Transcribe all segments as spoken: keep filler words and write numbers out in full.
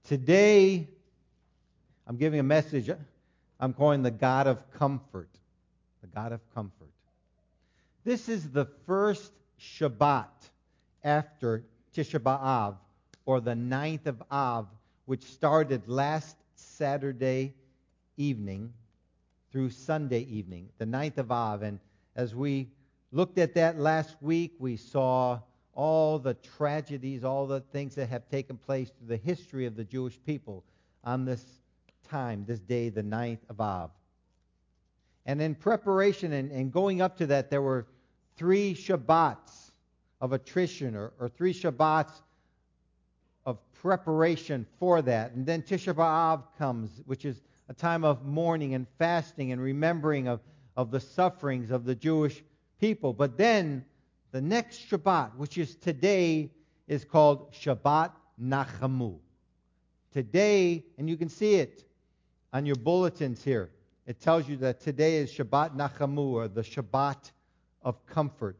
Today, I'm giving a message I'm calling the God of Comfort. The God of Comfort. This is the first Shabbat after Tisha B'Av, or the ninth of Av, which started last Saturday evening through Sunday evening, the ninth of Av. And as we looked at that last week, we saw all the tragedies, all the things that have taken place through the history of the Jewish people on this time, this day, the ninth of Av. And in preparation and, and going up to that, there were three Shabbats of attrition, or, or three Shabbats of preparation for that. And then Tisha B'Av comes, which is a time of mourning and fasting and remembering of, of the sufferings of the Jewish people. But then the next Shabbat, which is today, is called Shabbat Nachamu. Today, and you can see it on your bulletins here, it tells you that today is Shabbat Nachamu, or the Shabbat of comfort.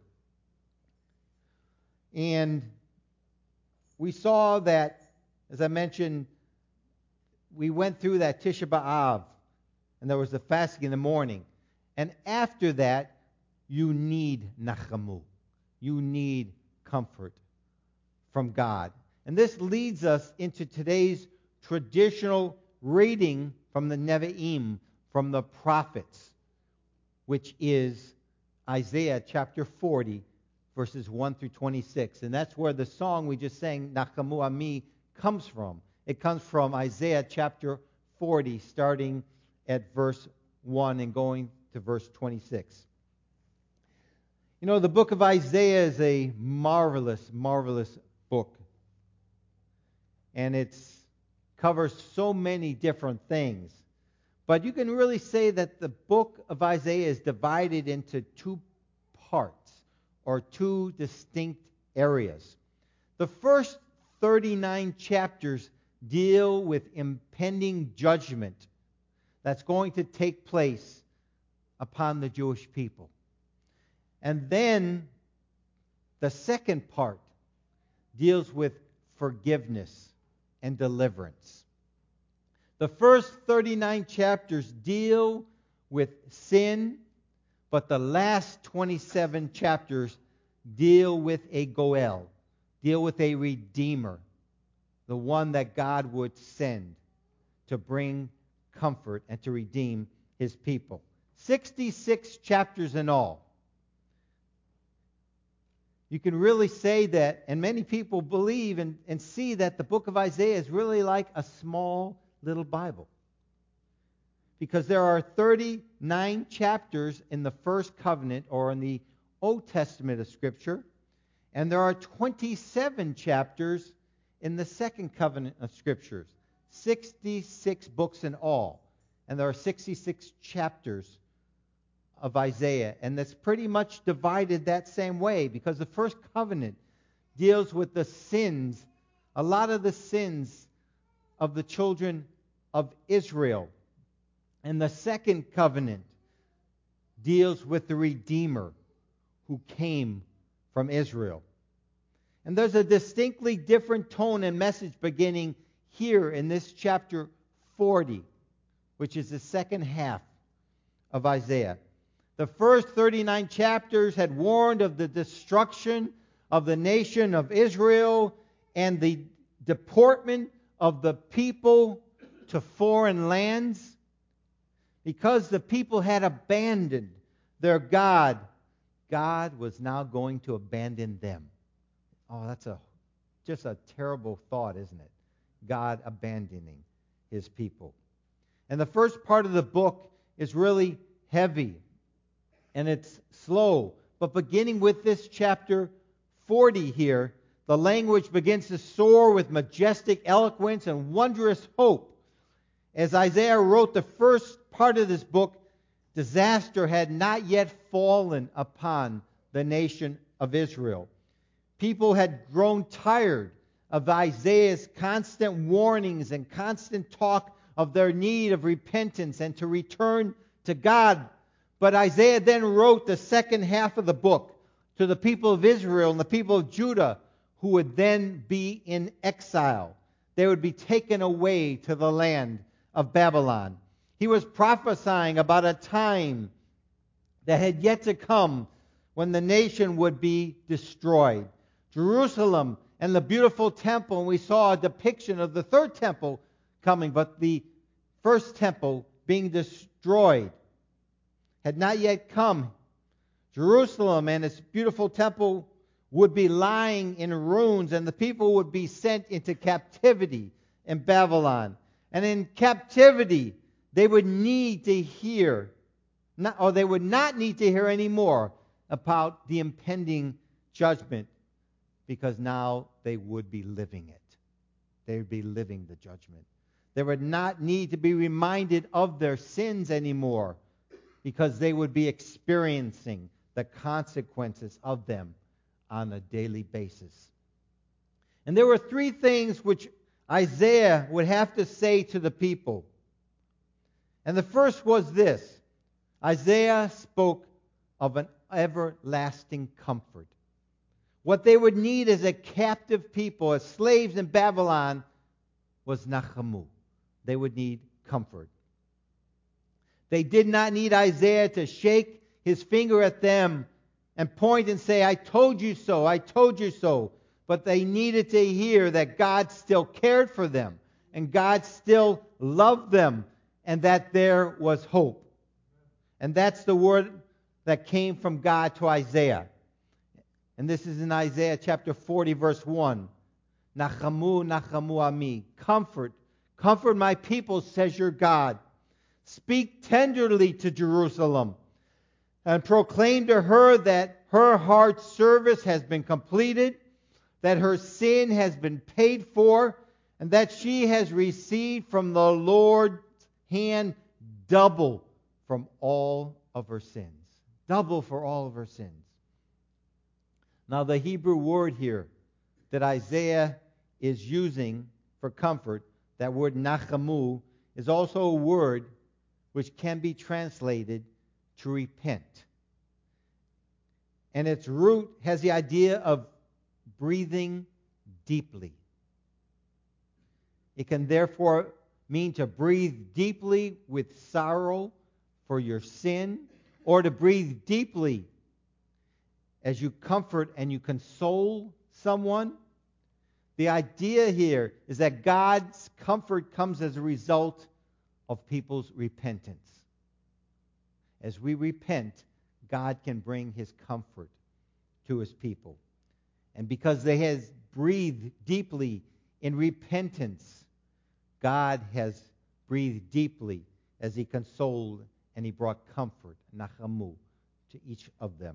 And we saw that, as I mentioned, we went through that Tisha B'Av, and there was the fasting in the morning. And after that, you need Nachamu. You need comfort from God. And this leads us into today's traditional reading from the Nevi'im, from the prophets, which is Isaiah chapter forty, verses one through twenty-six. And that's where the song we just sang, Nachamu Ami, comes from. It comes from Isaiah chapter forty, starting at verse one and going to verse twenty-six. You know, the book of Isaiah is a marvelous, marvelous book. And it covers so many different things. But you can really say that the book of Isaiah is divided into two parts, or two distinct areas. The first thirty-nine chapters deal with impending judgment that's going to take place upon the Jewish people. And then the second part deals with forgiveness and deliverance. The first thirty-nine chapters deal with sin, but the last twenty-seven chapters deal with a Goel, deal with a Redeemer, the one that God would send to bring comfort and to redeem His people. sixty-six chapters in all. You can really say that, and many people believe and, and see that the book of Isaiah is really like a small little Bible. Because there are thirty-nine chapters in the first covenant, or in the Old Testament of Scripture, and there are twenty-seven chapters in the second covenant of Scriptures. sixty-six books in all. And there are sixty-six chapters of Isaiah. And that's pretty much divided that same way, because the first covenant deals with the sins, a lot of the sins of the children of Israel. And the second covenant deals with the Redeemer who came from Israel. And there's a distinctly different tone and message beginning here in this chapter forty, which is the second half of Isaiah. The first thirty-nine chapters had warned of the destruction of the nation of Israel and the deportment of the people to foreign lands, because the people had abandoned their God. God was now going to abandon them. Oh, that's a just a terrible thought, isn't it? God abandoning His people. And the first part of the book is really heavy, and it's slow. But beginning with this chapter forty here, the language begins to soar with majestic eloquence and wondrous hope. As Isaiah wrote the first part of this book, disaster had not yet fallen upon the nation of Israel. People had grown tired of Isaiah's constant warnings and constant talk of their need of repentance and to return to God. But Isaiah then wrote the second half of the book to the people of Israel and the people of Judah, who would then be in exile. they would be taken away to the land of Babylon. He was prophesying about a time that had yet to come when the nation would be destroyed. Jerusalem and the beautiful temple, and we saw a depiction of the third temple coming, but the first temple being destroyed had not yet come. Jerusalem and its beautiful temple would be lying in ruins, and the people would be sent into captivity in Babylon. And in captivity, they would need to hear, not, or they would not need to hear anymore about the impending judgment, because now they would be living it. They would be living the judgment. They would not need to be reminded of their sins anymore, because they would be experiencing the consequences of them on a daily basis. And there were three things which Isaiah would have to say to the people. And the first was this: Isaiah spoke of an everlasting comfort. What they would need as a captive people, as slaves in Babylon, was nachamu. They would need comfort. They did not need Isaiah to shake his finger at them and point and say, "I told you so, I told you so." But they needed to hear that God still cared for them, and God still loved them, and that there was hope. And that's the word that came from God to Isaiah. And this is in Isaiah chapter forty, verse one. Nachamu, nachamu ami. Comfort, comfort my people, says your God. Speak tenderly to Jerusalem, and proclaim to her that her hard service has been completed, that her sin has been paid for, and that she has received from the Lord's hand double from all of her sins. Double for all of her sins. Now, the Hebrew word here that Isaiah is using for comfort, that word nachamu, is also a word which can be translated to repent. And its root has the idea of breathing deeply. It can therefore mean to breathe deeply with sorrow for your sin, or to breathe deeply as you comfort and you console someone. The idea here is that God's comfort comes as a result of people's repentance. As we repent, God can bring His comfort to His people. And because they has breathed deeply in repentance, God has breathed deeply as He consoled and He brought comfort, nachamu, to each of them.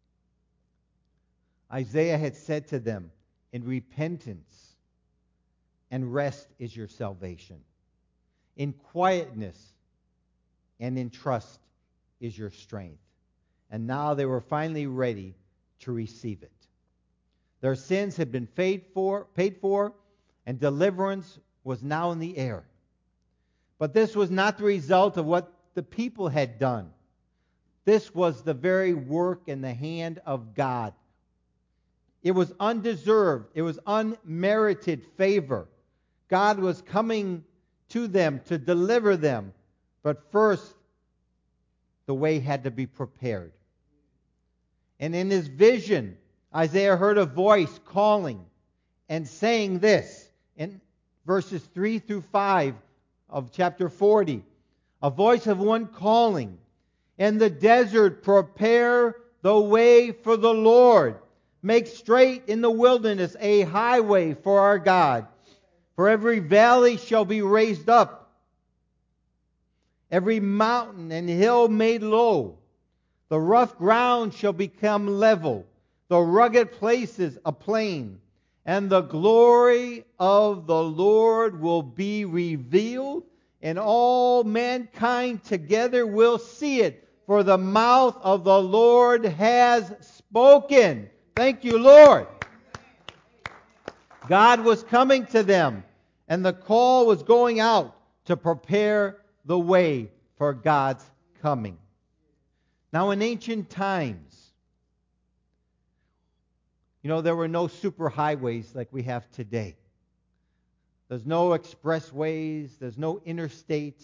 Isaiah had said to them, in repentance and rest is your salvation. In quietness and in trust is your strength. And now they were finally ready to receive it. Their sins had been paid for, paid for, and deliverance was now in the air. But this was not the result of what the people had done. This was the very work in the hand of God. It was undeserved. It was unmerited favor. God was coming to them to deliver them. But first, the way had to be prepared. And in his vision, Isaiah heard a voice calling and saying this in verses three through five of chapter forty. A voice of one calling, "In the desert, prepare the way for the Lord. Make straight in the wilderness a highway for our God. For every valley shall be raised up, every mountain and hill made low. The rough ground shall become level, the rugged places a plain. And the glory of the Lord will be revealed, and all mankind together will see it. For the mouth of the Lord has spoken." Thank you, Lord. God was coming to them, and the call was going out to prepare the way for God's coming. Now, in ancient times, you know, there were no superhighways like we have today. There's no expressways. There's no interstates.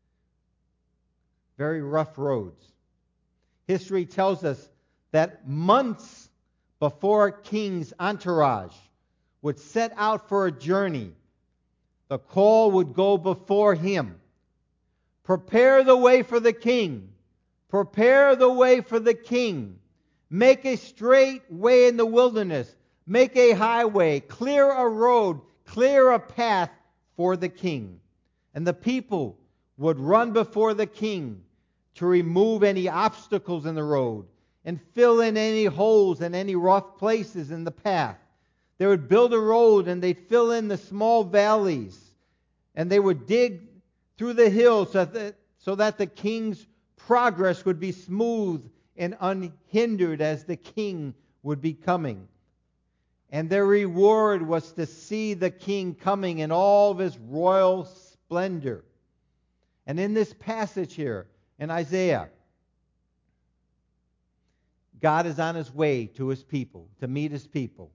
Very rough roads. History tells us that months before a king's entourage would set out for a journey, the call would go before him. Prepare the way for the king. Prepare the way for the king. Make a straight way in the wilderness. Make a highway. Clear a road. Clear a path for the king. And the people would run before the king to remove any obstacles in the road and fill in any holes and any rough places in the path. They would build a road and they'd fill in the small valleys, and they would dig through the hills so that, so that the king's progress would be smooth and unhindered as the king would be coming. And their reward was to see the king coming in all of his royal splendor. And in this passage here, in Isaiah, God is on his way to his people, to meet his people,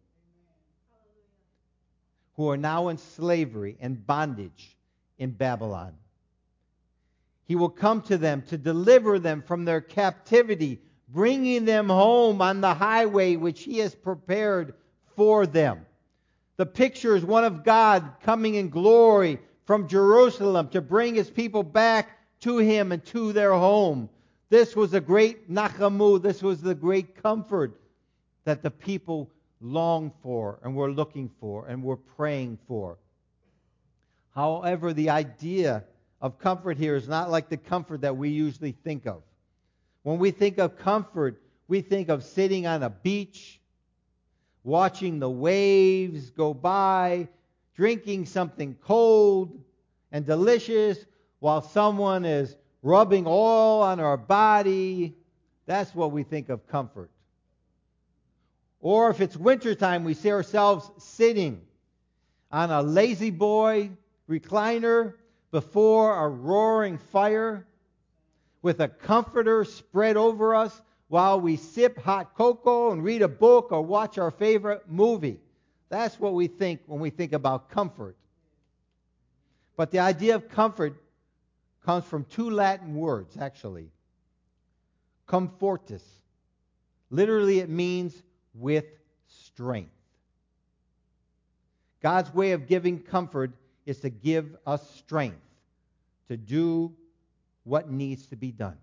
who are now in slavery and bondage in Babylon. He will come to them to deliver them from their captivity, bringing them home on the highway which he has prepared for them. The picture is one of God coming in glory from Jerusalem to bring his people back to him and to their home. This was a great nachamu. This was the great comfort that the people longed for and were looking for and were praying for. However, the idea of comfort here is not like the comfort that we usually think of. When we think of comfort, we think of sitting on a beach, watching the waves go by, drinking something cold and delicious while someone is rubbing oil on our body. That's what we think of comfort. Or if it's wintertime, we see ourselves sitting on a lazy boy recliner before a roaring fire with a comforter spread over us while we sip hot cocoa and read a book or watch our favorite movie. That's what we think when we think about comfort. But the idea of comfort comes from two Latin words, actually. Comfortus. Literally, it means with strength. God's way of giving comfort is to give us strength to do what needs to be done.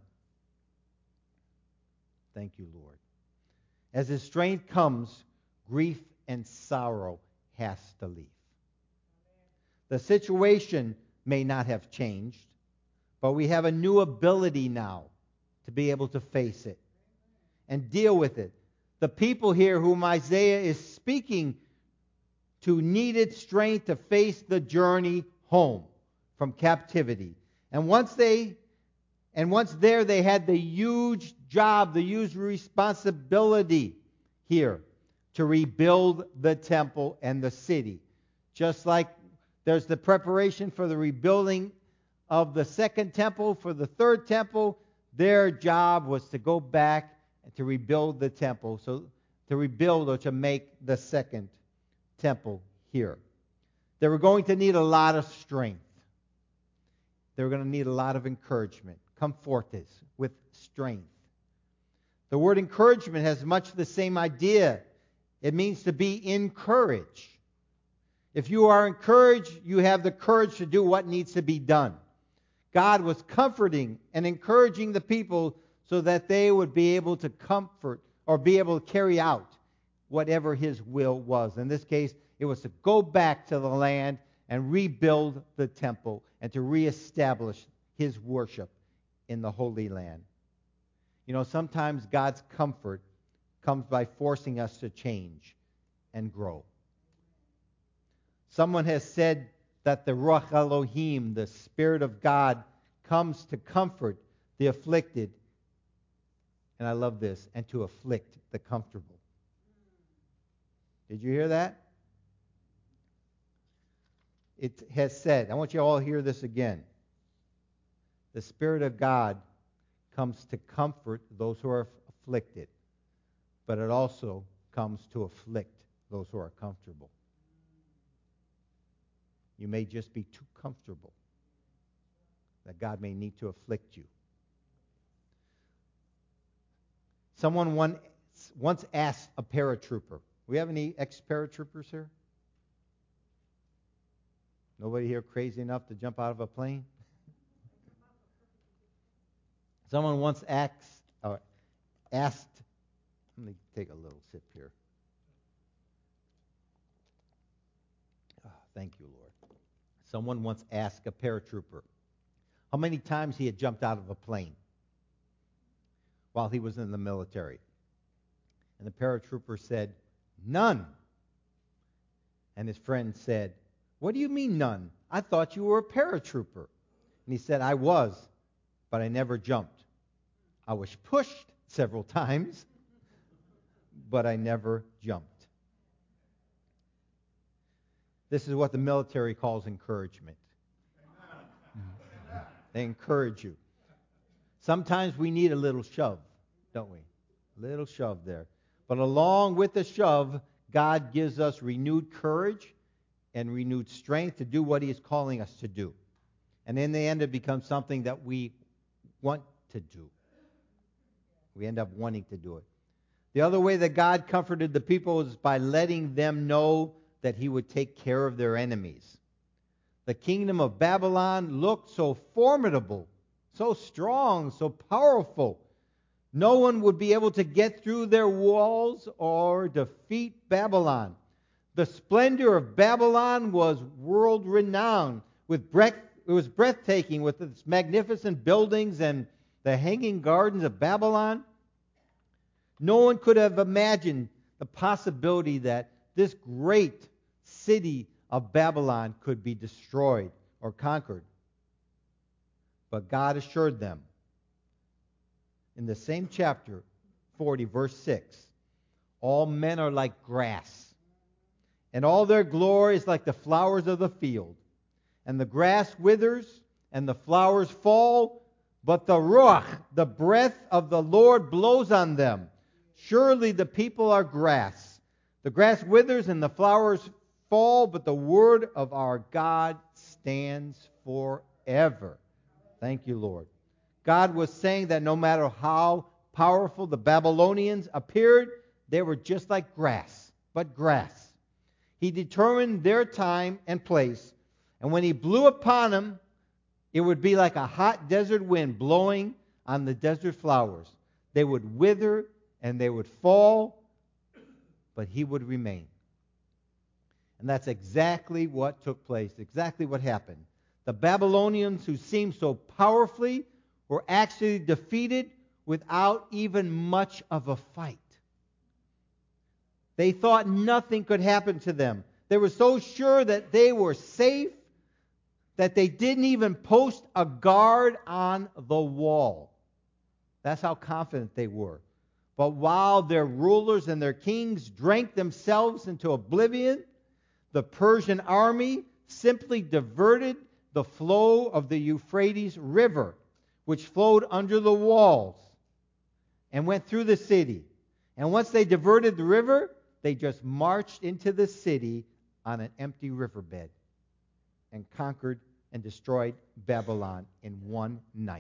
Thank you, Lord. As His strength comes, grief and sorrow has to leave. The situation may not have changed, but we have a new ability now to be able to face it and deal with it. The people here whom Isaiah is speaking to needed strength to face the journey home from captivity. And once they and once there, they had the huge job, the huge responsibility here to rebuild the temple and the city. Just like there's the preparation for the rebuilding of the second temple, for the third temple, their job was to go back and to rebuild the temple, so to rebuild or to make the second temple here. They were going to need a lot of strength. They were going to need a lot of encouragement. Comfortes, with strength. The word encouragement has much the same idea. It means to be encouraged. If you are encouraged, you have the courage to do what needs to be done. God was comforting and encouraging the people so that they would be able to comfort or be able to carry out whatever His will was. In this case, it was to go back to the land and rebuild the temple and to reestablish His worship in the Holy Land. You know, sometimes God's comfort comes by forcing us to change and grow. Someone has said that the Ruach Elohim, the Spirit of God, comes to comfort the afflicted, and I love this, and to afflict the comfortable. Did you hear that? It has said, I want you all to hear this again. The Spirit of God comes to comfort those who are afflicted, but it also comes to afflict those who are comfortable. You may just be too comfortable, that God may need to afflict you. Someone once, once asked a paratrooper. We have any ex-paratroopers here? Nobody here crazy enough to jump out of a plane? Someone once asked, or asked, let me take a little sip here. Oh, thank you, Lord. Someone once asked a paratrooper how many times he had jumped out of a plane while he was in the military. And the paratrooper said, none. And his friend said, what do you mean none? I thought you were a paratrooper. And he said, I was, but I never jumped. I was pushed several times, but I never jumped. This is what the military calls encouragement. They encourage you. Sometimes we need a little shove, don't we? A little shove there. But along with the shove, God gives us renewed courage and renewed strength to do what He is calling us to do. And in the end, it becomes something that we want to do. We end up wanting to do it. The other way that God comforted the people is by letting them know that He would take care of their enemies. The kingdom of Babylon looked so formidable, so strong, so powerful. No one would be able to get through their walls or defeat Babylon. The splendor of Babylon was world-renowned. With breath, it was breathtaking with its magnificent buildings and the hanging gardens of Babylon. No one could have imagined the possibility that this great city of Babylon could be destroyed or conquered. But God assured them in the same chapter, forty, verse six, all men are like grass, and all their glory is like the flowers of the field. And the grass withers, and the flowers fall, but the ruach, the breath of the Lord, blows on them. Surely the people are grass. The grass withers and the flowers fall, but the word of our God stands forever. Thank you, Lord. God was saying that no matter how powerful the Babylonians appeared, they were just like grass, but grass. He determined their time and place, and when He blew upon them, it would be like a hot desert wind blowing on the desert flowers. They would wither and they would fall, but He would remain. And that's exactly what took place, exactly what happened. The Babylonians, who seemed so powerfully, were actually defeated without even much of a fight. They thought nothing could happen to them. They were so sure that they were safe that they didn't even post a guard on the wall. That's how confident they were. But while their rulers and their kings drank themselves into oblivion, the Persian army simply diverted the flow of the Euphrates River, which flowed under the walls and went through the city. And once they diverted the river, they just marched into the city on an empty riverbed and conquered and destroyed Babylon in one night.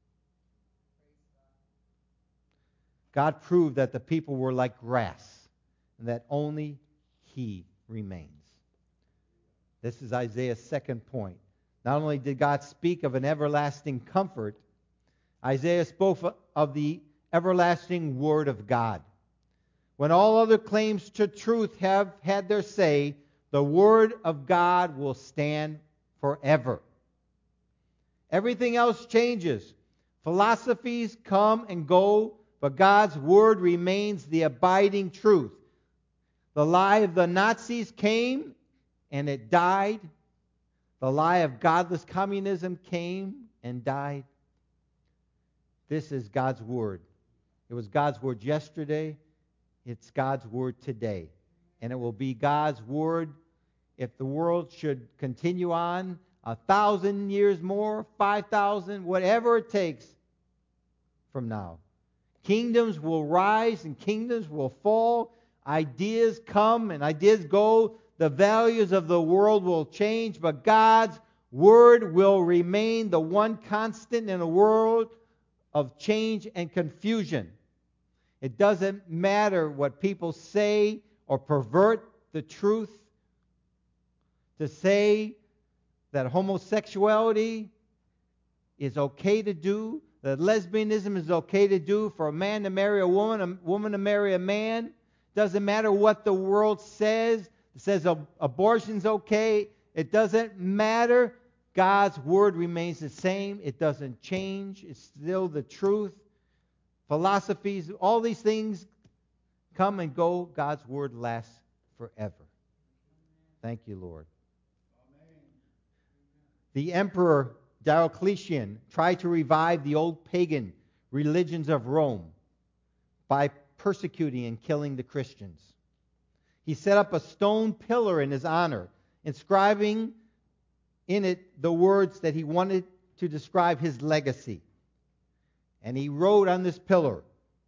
God proved that the people were like grass and that only He remains. This is Isaiah's second point. Not only did God speak of an everlasting comfort, Isaiah spoke of the everlasting Word of God. When all other claims to truth have had their say, the Word of God will stand forever. Everything else changes. Philosophies come and go, but God's Word remains the abiding truth. The lie of the Nazis came and it died. The lie of godless communism came and died. This is God's Word. It was God's Word yesterday. It's God's Word today. And it will be God's Word if the world should continue on a thousand years more, five thousand, whatever it takes from now. Kingdoms will rise and kingdoms will fall. Ideas come and ideas go. The values of the world will change, but God's Word will remain the one constant in a world of change and confusion. It doesn't matter what people say or pervert the truth. To say that homosexuality is okay to do, that lesbianism is okay to do, for a man to marry a woman, a woman to marry a man. Doesn't matter what the world says. It says abortion's okay. It doesn't matter. God's Word remains the same. It doesn't change. It's still the truth. Philosophies, all these things come and go. God's Word lasts forever. Thank you, Lord. The Emperor Diocletian tried to revive the old pagan religions of Rome by persecuting and killing the Christians. He set up a stone pillar in his honor, inscribing in it the words that he wanted to describe his legacy. And he wrote on this pillar,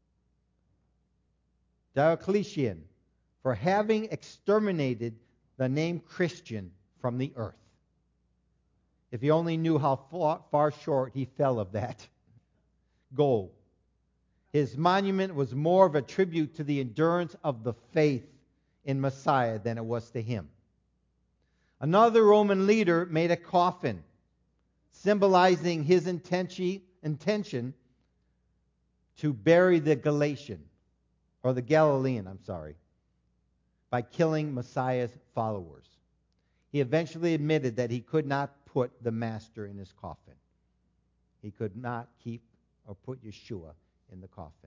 Diocletian, for having exterminated the name Christian from the earth. If he only knew how far, far short he fell of that goal. His monument was more of a tribute to the endurance of the faith in Messiah than it was to him. Another Roman leader made a coffin symbolizing his intention, intention to bury the Galatian, or the Galilean, I'm sorry, by killing Messiah's followers. He eventually admitted that he could not put the Master in his coffin. He could not keep or put Yeshua in the coffin.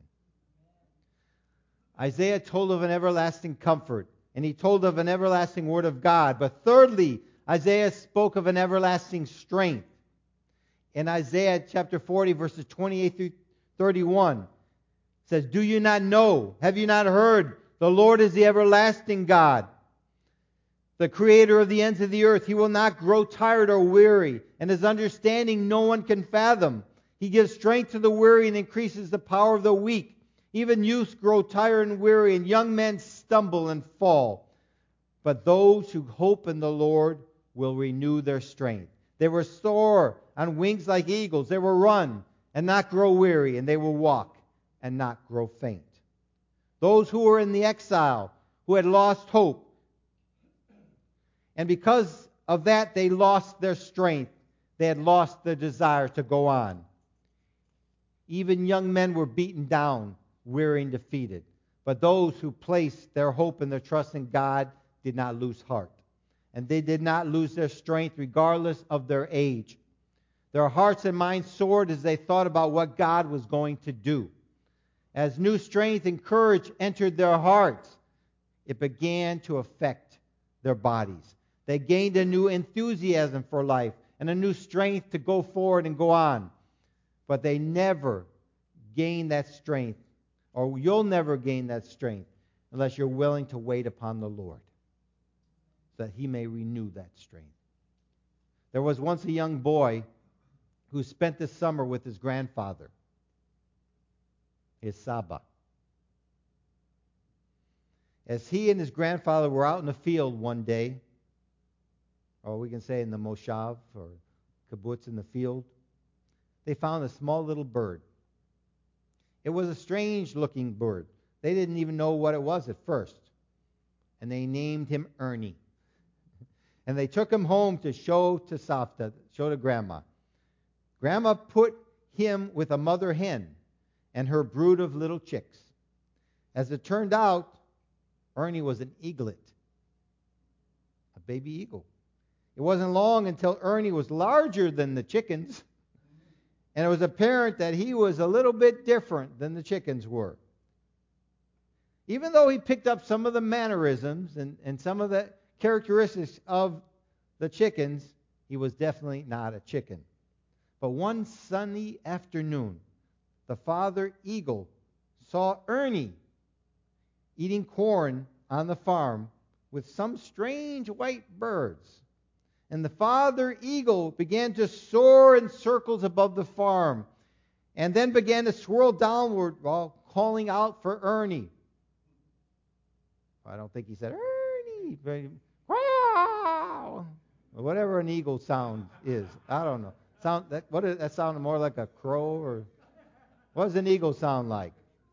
Isaiah told of an everlasting comfort, and he told of an everlasting word of God. But thirdly, Isaiah spoke of an everlasting strength. In Isaiah chapter forty, verses twenty-eight through thirty-one, it says, "Do you not know? Have you not heard? The Lord is the everlasting God, the creator of the ends of the earth. He will not grow tired or weary, and his understanding no one can fathom. He gives strength to the weary and increases the power of the weak. Even youths grow tired and weary, and young men stumble and fall. But those who hope in the Lord will renew their strength. They will soar on wings like eagles. They will run and not grow weary, and they will walk and not grow faint." Those who were in the exile, who had lost hope, and because of that they lost their strength. They had lost their desire to go on. Even young men were beaten down, weary and defeated. But those who placed their hope and their trust in God did not lose heart. And they did not lose their strength regardless of their age. Their hearts and minds soared as they thought about what God was going to do. As new strength and courage entered their hearts, it began to affect their bodies. They gained a new enthusiasm for life and a new strength to go forward and go on. But they never gain that strength, or you'll never gain that strength, unless you're willing to wait upon the Lord, so that He may renew that strength. There was once a young boy who spent the summer with his grandfather, his Saba. As he and his grandfather were out in the field one day, or we can say in the moshav or kibbutz in the field, they found a small little bird. It was a strange-looking bird. They didn't even know what it was at first. And they named him Ernie. And they took him home to show to Savta, show to Grandma. Grandma put him with a mother hen and her brood of little chicks. As it turned out, Ernie was an eaglet, a baby eagle. It wasn't long until Ernie was larger than the chickens, and it was apparent that he was a little bit different than the chickens were. Even though he picked up some of the mannerisms and, and some of the characteristics of the chickens, he was definitely not a chicken. But one sunny afternoon, the father eagle saw Ernie eating corn on the farm with some strange white birds. And the father eagle began to soar in circles above the farm, and then began to swirl downward while calling out for Ernie. I don't think he said, "Ernie, Grandpa, Whatever an eagle sound is. I don't know. Sound that what is that sound more like a crow or what does an eagle sound like?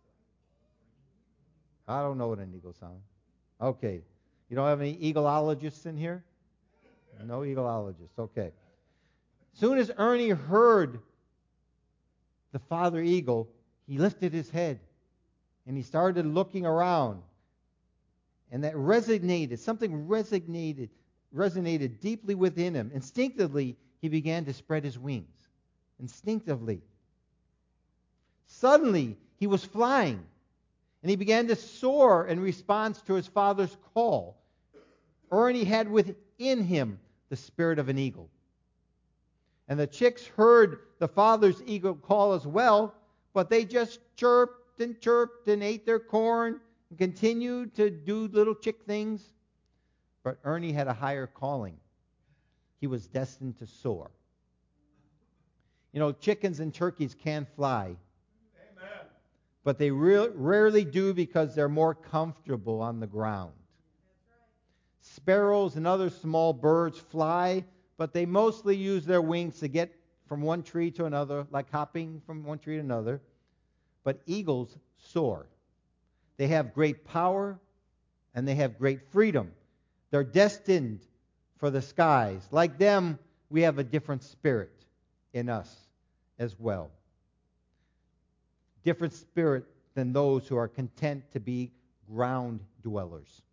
I don't know what an eagle sounds. Okay. You don't have any eagleologists in here? No eagleologists. Okay. Soon as Ernie heard the father eagle, he lifted his head and he started looking around. And that resonated, something resonated, resonated deeply within him. Instinctively, he began to spread his wings. Instinctively. Suddenly, he was flying. And he began to soar in response to his father's call. Ernie had within him the spirit of an eagle. And the chicks heard the father's eagle call as well, but they just chirped and chirped and ate their corn and continued to do little chick things. But Ernie had a higher calling. He was destined to soar. You know, chickens and turkeys can fly. Amen. But they re- rarely do because they're more comfortable on the ground. Sparrows and other small birds fly, but they mostly use their wings to get from one tree to another, like hopping from one tree to another. But eagles soar. They have great power and they have great freedom. They're destined for the skies. Like them, we have a different spirit in us as well. Different spirit than those who are content to be ground dwellers.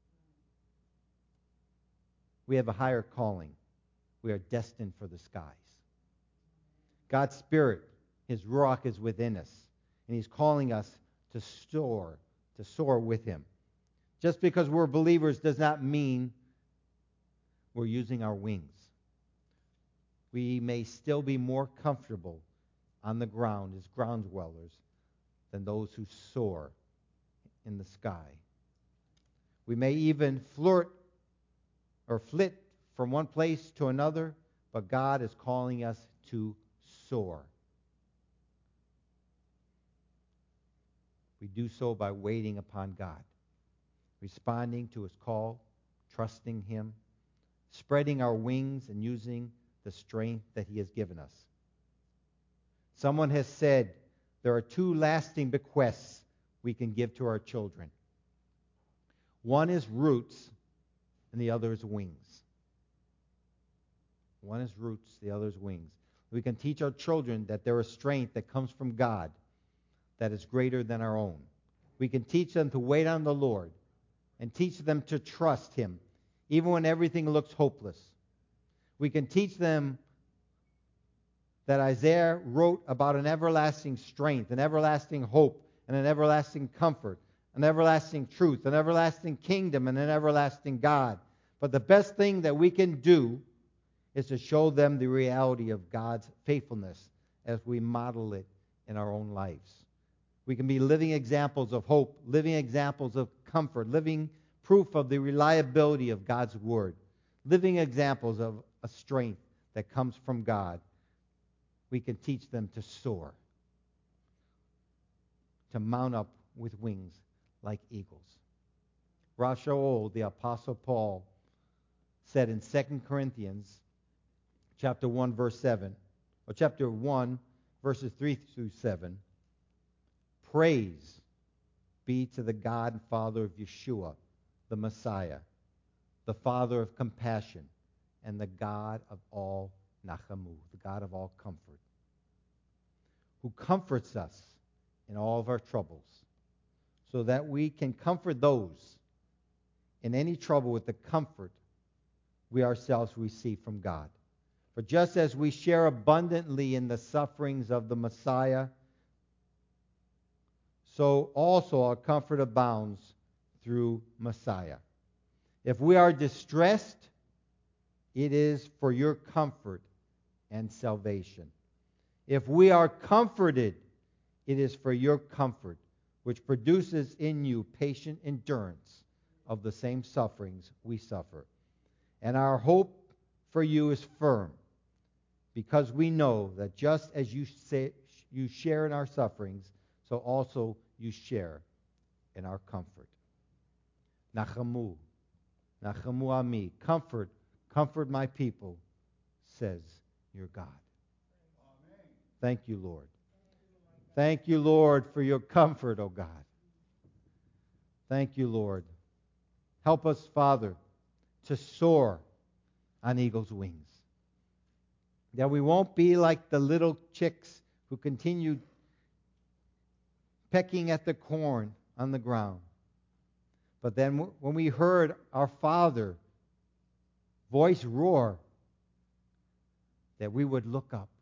We have a higher calling. We are destined for the skies. God's Spirit, His Ruach, is within us, and He's calling us to soar, to soar with Him. Just because we're believers does not mean we're using our wings. We may still be more comfortable on the ground as ground dwellers than those who soar in the sky. We may even flirt or flit from one place to another, but God is calling us to soar. We do so by waiting upon God, responding to His call, trusting Him, spreading our wings and using the strength that He has given us. Someone has said there are two lasting bequests we can give to our children. One is roots, and the other is wings. One is roots, the other is wings. We can teach our children that there is strength that comes from God that is greater than our own. We can teach them to wait on the Lord and teach them to trust Him, even when everything looks hopeless. We can teach them that Isaiah wrote about an everlasting strength, an everlasting hope, and an everlasting comfort, an everlasting truth, an everlasting kingdom, and an everlasting God. But the best thing that we can do is to show them the reality of God's faithfulness as we model it in our own lives. We can be living examples of hope, living examples of comfort, living proof of the reliability of God's Word, living examples of a strength that comes from God. We can teach them to soar, to mount up with wings like eagles. Rav Shaul, the Apostle Paul, said in Second Corinthians chapter one, verse seven, or chapter one, verses three through seven, praise be to the God and Father of Yeshua, the Messiah, the Father of compassion, and the God of all Nachamu, the God of all comfort, who comforts us in all of our troubles, so that we can comfort those in any trouble with the comfort we ourselves receive from God. For just as we share abundantly in the sufferings of the Messiah, so also our comfort abounds through Messiah. If we are distressed, it is for your comfort and salvation. If we are comforted, it is for your comfort, which produces in you patient endurance of the same sufferings we suffer. And our hope for you is firm, because we know that just as you say, you share in our sufferings, so also you share in our comfort. Nachamu, Nachamu Ami, comfort Comfort my people, says your God. Thank you, Lord. Thank you, Lord, for your comfort, O God. Thank you, Lord. Help us, Father, to soar on eagle's wings. That we won't be like the little chicks who continue pecking at the corn on the ground. But then when we heard our Father voice roar, that we would look up,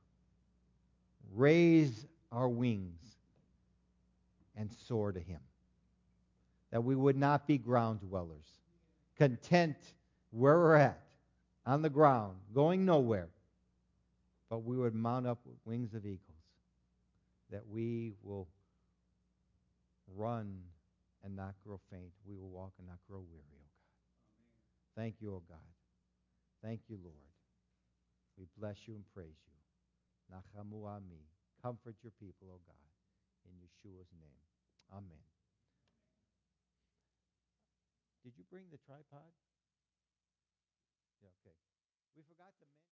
raise our wings, and soar to Him. That we would not be ground dwellers, content where we're at, on the ground, going nowhere, but we would mount up with wings of eagles, that we will run and not grow faint. We will walk and not grow weary, O God. Thank you, O God. Thank you, Lord. We bless you and praise you. Nachamu ami. Comfort your people, O God. In Yeshua's name. Amen. Did you bring the tripod? Yeah, okay. We forgot to mention